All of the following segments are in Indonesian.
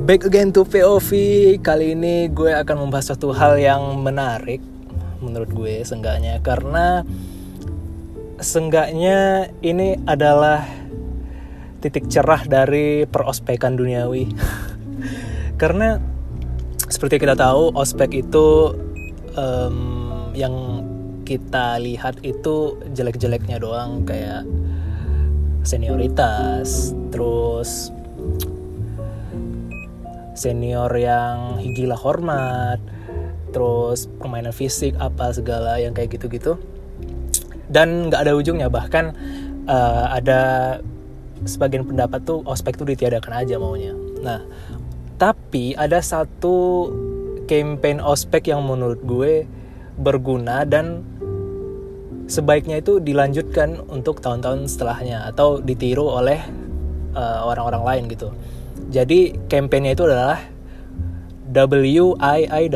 Back again to POV. Kali ini gue akan membahas suatu hal yang menarik menurut gue seenggaknya, karena seenggaknya ini adalah titik cerah dari perospekan duniawi. Karena seperti kita tahu, ospek itu yang kita lihat itu jelek-jeleknya doang, kayak senioritas, terus senior yang gila hormat, terus permainan fisik apa segala yang kayak gitu-gitu, dan nggak ada ujungnya. Bahkan ada sebagian pendapat tuh ospek tuh ditiadakan aja maunya. Nah, tapi ada satu campaign ospek yang menurut gue berguna dan sebaiknya itu dilanjutkan untuk tahun-tahun setelahnya atau ditiru oleh orang-orang lain gitu. Jadi kampanye itu adalah WIIWY,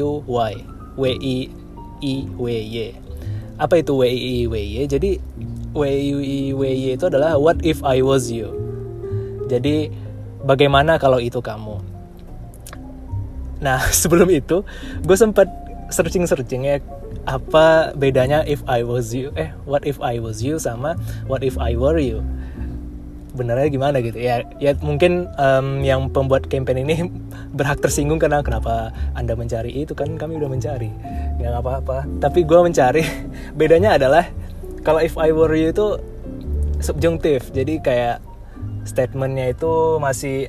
WIIWY. Apa itu WIIWY? Jadi WIIWY itu adalah What If I Was You. Jadi bagaimana kalau itu kamu. Nah, sebelum itu gue sempat searching ya, apa bedanya What If I Was You sama What If I Were You. Benernya gimana gitu ya mungkin yang pembuat campaign ini berhak tersinggung karena kenapa Anda mencari itu, kan kami udah mencari, ya nggak apa-apa, tapi gue mencari. Bedanya adalah kalau if I were you itu subjungtif, jadi kayak statementnya itu masih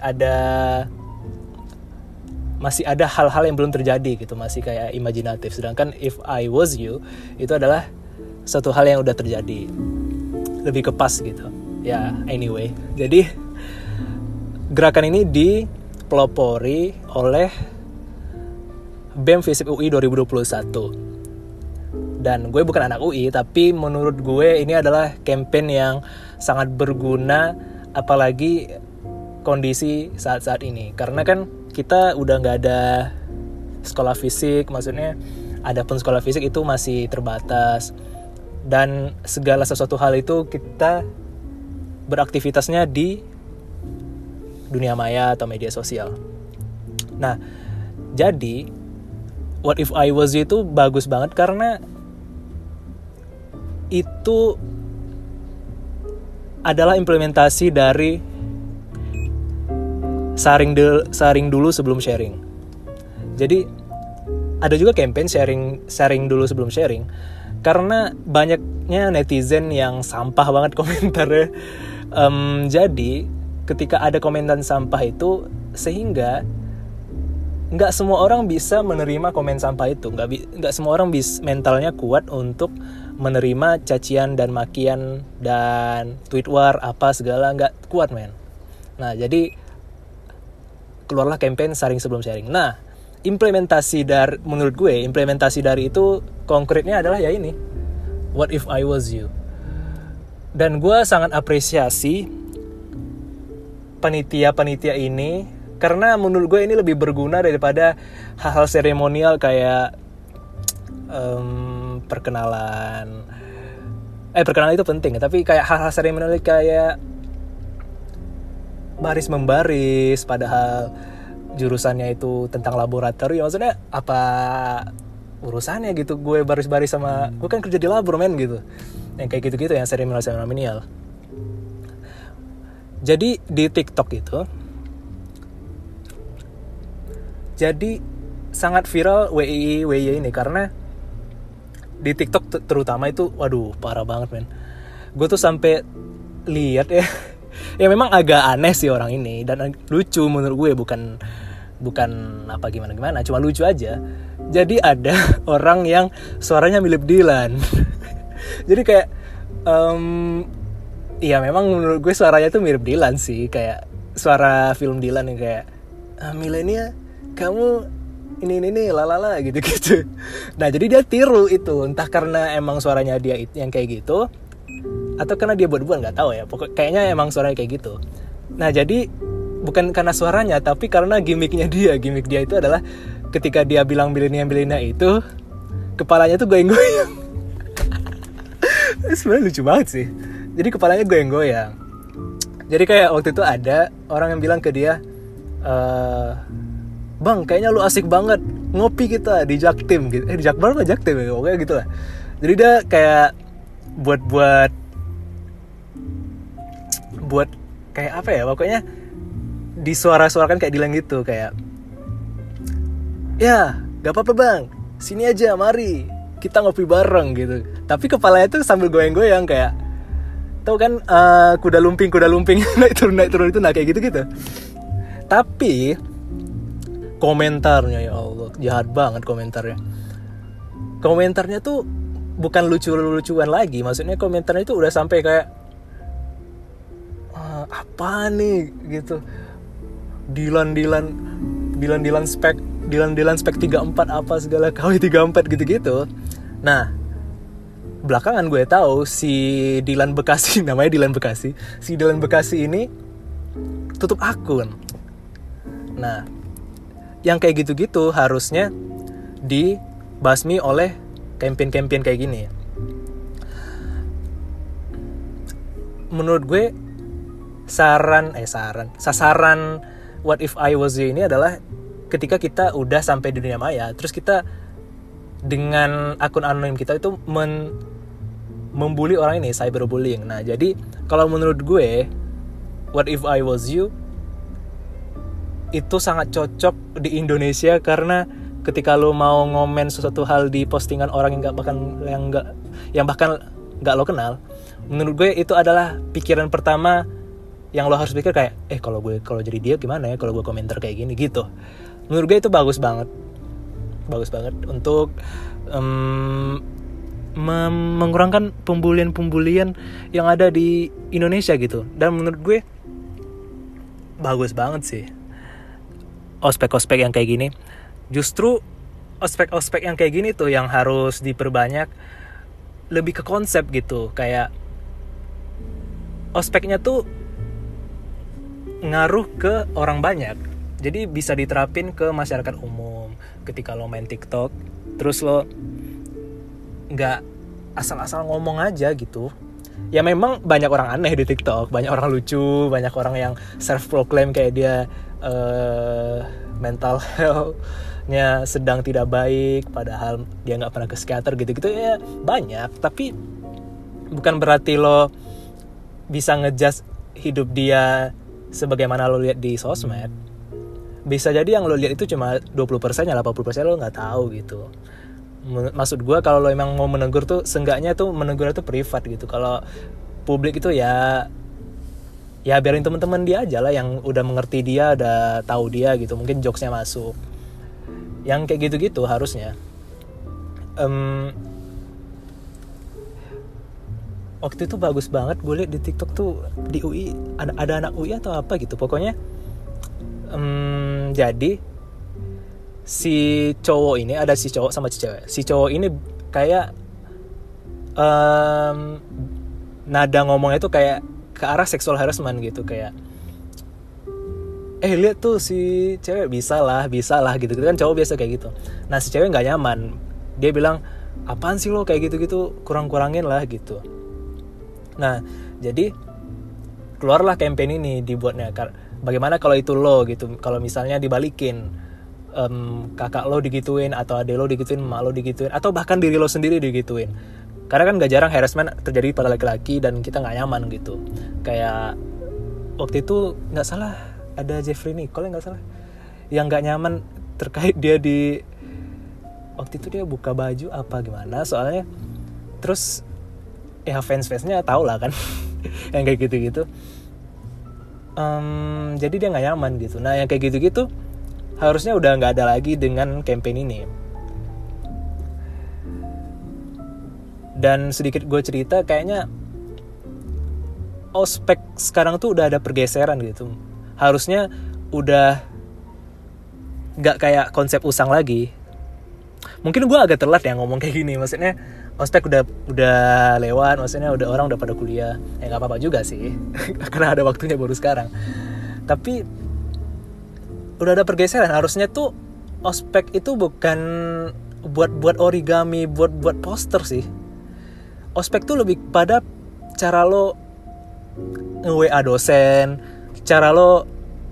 ada hal-hal yang belum terjadi gitu, masih kayak imajinatif. Sedangkan if I was you itu adalah suatu hal yang udah terjadi, lebih ke pas gitu. Ya, anyway, jadi gerakan ini dipelopori oleh BEM FISIP UI 2021. Dan gue bukan anak UI, tapi menurut gue ini adalah campaign yang sangat berguna, apalagi kondisi saat-saat ini. Karena kan kita udah gak ada sekolah fisik, maksudnya adapun sekolah fisik itu masih terbatas. Dan segala sesuatu hal itu kita beraktivitasnya di dunia maya atau media sosial. Nah, jadi What If I Was You itu bagus banget karena itu adalah implementasi dari saring dulu sebelum sharing. Jadi ada juga campaign sharing dulu sebelum sharing, karena banyaknya netizen yang sampah banget komentarnya. Jadi ketika ada komentar sampah itu, sehingga nggak semua orang bisa menerima komen sampah itu, nggak semua orang mentalnya kuat untuk menerima cacian dan makian dan tweet war apa segala, nggak kuat men. Nah, jadi keluarlah campaign sharing sebelum sharing. Nah, menurut gue implementasi dari itu konkretnya adalah ya ini, What If I Was You. Dan gue sangat apresiasi panitia ini, karena menurut gue ini lebih berguna daripada hal-hal seremonial kayak perkenalan itu penting, tapi kayak hal-hal seremonial kayak baris membaris, padahal jurusannya itu tentang laboratorium. Maksudnya apa urusannya gitu gue baris-baris sama, gue kan kerja di labor men gitu, yang kayak gitu-gitu, yang seremonial. Jadi di TikTok itu jadi sangat viral WIIWY ini, karena di TikTok terutama itu waduh parah banget men. Gue tuh sampai lihat ya ya memang agak aneh sih orang ini, dan lucu menurut gue, bukan apa gimana, cuma lucu aja. Jadi ada orang yang suaranya mirip Dylan. Jadi kayak iya memang menurut gue suaranya tuh mirip Dylan sih, kayak suara film Dylan yang kayak milenia kamu ini lalala gitu-gitu. Nah, jadi dia tiru itu, entah karena emang suaranya dia yang kayak gitu atau karena dia buat-buat, nggak tahu ya. Pokoknya kayaknya emang suaranya kayak gitu. Nah, jadi bukan karena suaranya, tapi karena gimmick dia itu adalah ketika dia bilang milenia itu kepalanya tuh goyang-goyang. Sebenarnya lucu banget sih. Jadi kepalanya goyang-goyang. Jadi kayak waktu itu ada orang yang bilang ke dia, Bang, kayaknya lu asik banget ngopi kita di Jaktim gitu. Di Jakbar apa Jaktim ya? Pokoknya gitu lah. Jadi dia kayak buat kayak apa ya? Pokoknya disuara-suarakan kayak Dilan gitu, kayak ya, gak apa-apa bang, sini aja, mari kita ngopi bareng gitu. Tapi kepalanya tuh sambil goyang-goyang kayak, tau kan kuda lumping naik turun itu, nah kayak gitu-gitu. Tapi komentarnya, ya Allah, jahat banget komentarnya. Komentarnya tuh bukan lucu-lucuan lagi, maksudnya komentarnya itu udah sampai kayak apa nih gitu. Dilan spek 34 apa segala KW 34 gitu-gitu. Nah, belakangan gue tahu si Dilan Bekasi, namanya Dilan Bekasi. Si Dilan Bekasi ini tutup akun. Nah, yang kayak gitu-gitu harusnya dibasmi oleh campaign-campaign kayak gini. Menurut gue sasaran What If I Was You ini adalah ketika kita udah sampai di dunia maya, terus kita dengan akun anonim kita itu membuli orang ini, cyberbullying. Nah, jadi kalau menurut gue What If I Was You itu sangat cocok di Indonesia, karena ketika lo mau ngomen sesuatu hal di postingan orang yang bahkan nggak lo kenal, menurut gue itu adalah pikiran pertama yang lo harus pikir, kayak kalau jadi dia gimana ya kalau gue komentar kayak gini gitu. Menurut gue itu bagus banget untuk mengurangkan pembulian yang ada di Indonesia gitu. Dan menurut gue bagus banget sih ospek-ospek yang kayak gini. Justru ospek-ospek yang kayak gini tuh yang harus diperbanyak, lebih ke konsep gitu. Kayak ospeknya tuh ngaruh ke orang banyak, jadi bisa diterapin ke masyarakat umum. Ketika lo main TikTok, terus lo nggak asal-asal ngomong aja gitu. Ya memang banyak orang aneh di TikTok, banyak orang lucu, banyak orang yang self-proclaim kayak dia mental health-nya sedang tidak baik, padahal dia nggak pernah ke psikiater gitu-gitu ya banyak. Tapi bukan berarti lo bisa ngejudge hidup dia sebagaimana lo lihat di sosmed. Bisa jadi yang lo lihat itu cuma 20%, 80% lo nggak tahu gitu. Maksud gue, kalau lo emang mau menegur tuh seenggaknya tuh menegur itu privat gitu. Kalau publik itu ya biarin teman-teman dia aja lah yang udah mengerti dia, udah tahu dia gitu. Mungkin jokesnya masuk. Yang kayak gitu-gitu harusnya. Waktu itu bagus banget gue liat di TikTok tuh, di UI ada anak UI atau apa gitu. Pokoknya jadi si cowok ini, ada si cowok sama si cewek. Si cowok ini kayak nada ngomongnya tuh kayak ke arah sexual harassment gitu, kayak lihat tuh si cewek bisa lah gitu kan, cowok biasa kayak gitu. Nah, si cewek nggak nyaman, dia bilang apaan sih lo kayak gitu kurangin lah gitu. Nah, jadi keluarlah campaign ini dibuatnya. Bagaimana kalau itu lo gitu, kalau misalnya dibalikin, kakak lo digituin, atau adek lo digituin, emak lo digituin, atau bahkan diri lo sendiri digituin. Karena kan gak jarang harassment terjadi pada laki-laki dan kita gak nyaman gitu. Kayak waktu itu gak salah ada Jeffrey Nicole yang gak salah, yang gak nyaman terkait dia waktu itu dia buka baju apa gimana, soalnya terus ya fans-fansnya tau lah kan yang kayak gitu-gitu. Jadi dia gak nyaman gitu. Nah, yang kayak gitu-gitu harusnya udah gak ada lagi dengan campaign ini. Dan sedikit gue cerita, kayaknya ospek sekarang tuh udah ada pergeseran gitu. Harusnya udah gak kayak konsep usang lagi. Mungkin gue agak telat ya ngomong kayak gini. Maksudnya ospek udah lewat, maksudnya orang udah pada kuliah. Ya gak apa-apa juga sih karena ada waktunya baru sekarang. Tapi udah ada pergeseran. Harusnya tuh ospek itu bukan buat origami, buat poster sih. Ospek tuh lebih pada cara lo nge-WA dosen, cara lo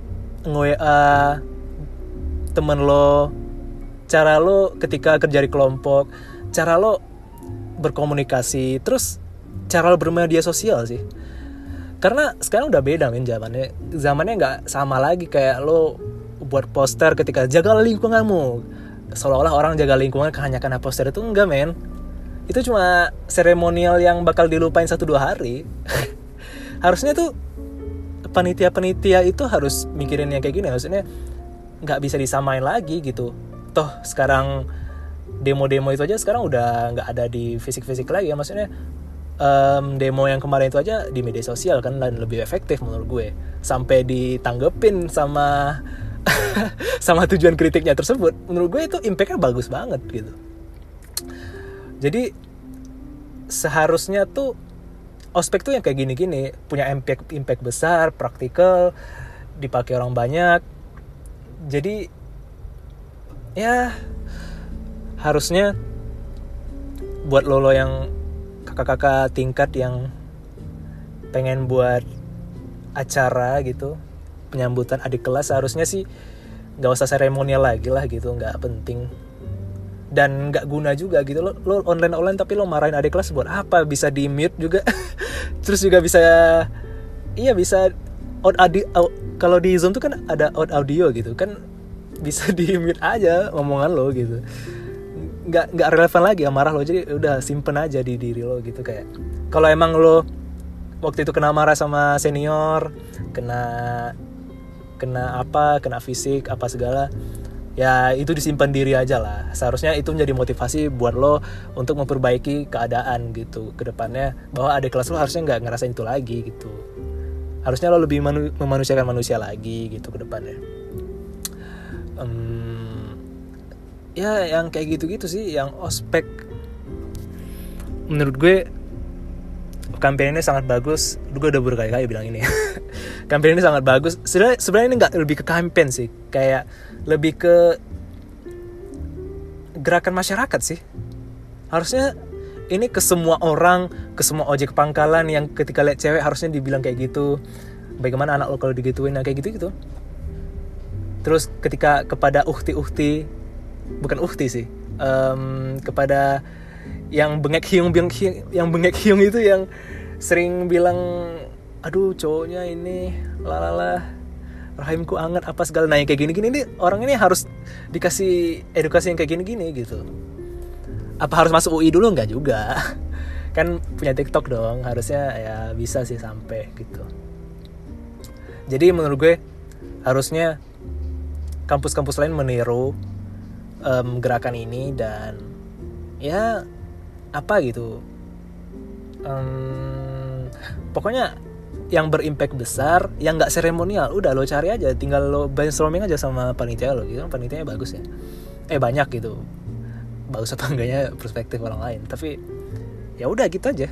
nge-WA temen lo, cara lo ketika kerja di kelompok, cara lo berkomunikasi, terus cara lo bermedia sosial sih. Karena sekarang udah beda men zamannya nggak sama lagi kayak lo buat poster ketika jaga lingkunganmu, seolah-olah orang jaga lingkungan hanya karena poster. Itu enggak men, itu cuma seremonial yang bakal dilupain 1-2 hari. Harusnya tuh panitia itu harus mikirin yang kayak gini. Maksudnya nggak bisa disamain lagi gitu. Toh sekarang demo-demo itu aja sekarang udah nggak ada di fisik-fisik lagi ya. Maksudnya demo yang kemarin itu aja di media sosial kan, dan lebih efektif menurut gue. Sampai ditanggepin sama sama tujuan kritiknya tersebut. Menurut gue itu impact-nya bagus banget gitu. Jadi seharusnya tuh ospek tuh yang kayak gini-gini punya impact besar, praktikal, dipakai orang banyak. Jadi ya harusnya buat lo yang kakak-kakak tingkat yang pengen buat acara gitu, penyambutan adik kelas, harusnya sih nggak usah seremonial lagi lah gitu, nggak penting dan nggak guna juga gitu. Lo online tapi lo marahin adik kelas buat apa? Bisa di mute juga. Terus juga bisa bisa out audio. Kalau di Zoom tuh kan ada out audio gitu kan, bisa di mute aja omongan lo gitu. Nggak relevan lagi amarah lo, jadi udah simpen aja di diri lo gitu. Kayak kalau emang lo waktu itu kena marah sama senior, kena fisik apa segala, ya itu disimpan diri aja lah. Seharusnya itu menjadi motivasi buat lo untuk memperbaiki keadaan gitu ke depannya, bahwa adik kelas lo harusnya nggak ngerasain itu lagi gitu. Harusnya lo lebih memanusiakan manusia lagi gitu ke depannya. Ya yang kayak gitu-gitu sih yang ospek. Menurut gue kampanye ini sangat bagus. Gue udah berkali-kali bilang ini. Kampanye ini sangat bagus. Sebenarnya ini nggak lebih ke kampanye sih, kayak lebih ke gerakan masyarakat sih. Harusnya ini ke semua orang, ke semua ojek pangkalan yang ketika lihat cewek harusnya dibilang kayak gitu. Bagaimana anak lo kalau digituin, kayak gitu-gitu. Terus ketika kepada bukan ukti sih, kepada yang bengek hiung itu yang sering bilang, aduh cowoknya ini lalala, rahimku anget apa segala, nah yang kayak gini-gini nih, orang ini harus dikasih edukasi yang kayak gini-gini gitu. Apa harus masuk UI dulu? Enggak juga. Kan punya TikTok dong, harusnya ya bisa sih sampai gitu. Jadi menurut gue harusnya kampus-kampus lain meniru gerakan ini, dan ya apa gitu, pokoknya yang berimpact besar, yang nggak seremonial. Udah lo cari aja, tinggal lo brainstorming aja sama panitia lo gitu. Panitianya bagus ya, banyak gitu, bagus atau enggaknya perspektif orang lain, tapi ya udah gitu aja.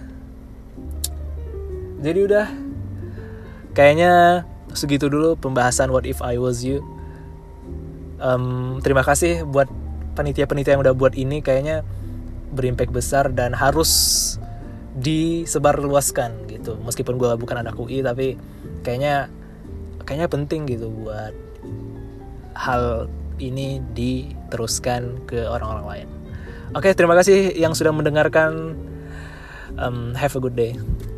Jadi udah kayaknya segitu dulu pembahasan What If I Was You. Terima kasih buat panitia-panitia yang udah buat ini, kayaknya berimpact besar dan harus disebarluaskan gitu. Meskipun gue bukan anak UI, tapi kayaknya penting gitu buat hal ini diteruskan ke orang-orang lain. Oke, terima kasih yang sudah mendengarkan. Have a good day.